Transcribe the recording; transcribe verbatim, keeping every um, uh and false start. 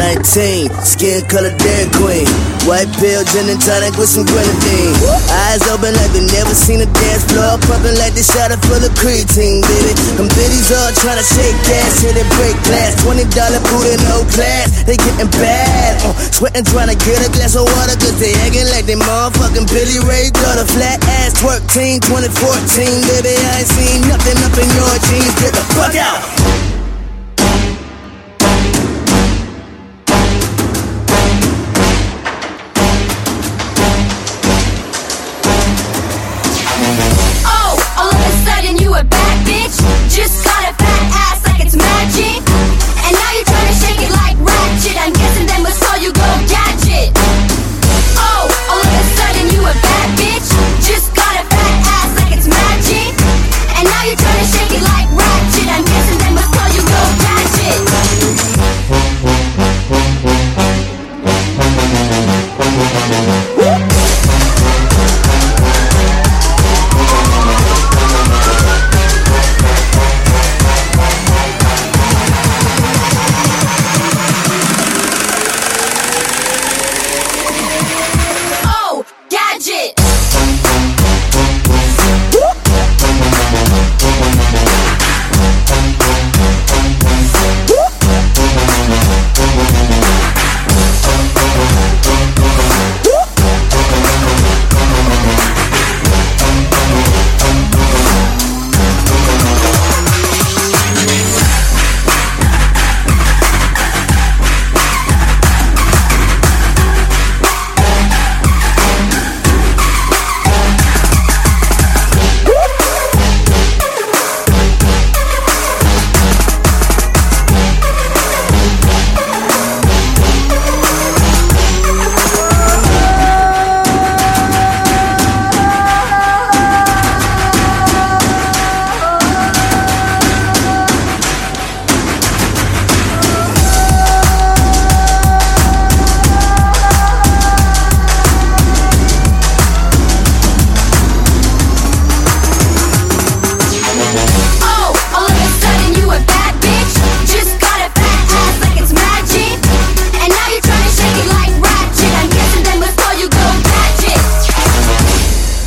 nineteen, skin color Dairy Queen. White pill, gin and tonic with some grenadine. Eyes open like they never seen a dance floor. Pumping like they shot it full of creatine, baby. Them biddies all tryna shake gas, hit it break glass. Twenty dollar boot in no class, they getting bad. Uh, sweating tryna get a glass of water, cause they acting like they motherfucking Billy Ray daughter. Flat ass twerk team, twenty fourteen, baby. I ain't seen nothing up in your jeans. Get the fuck out.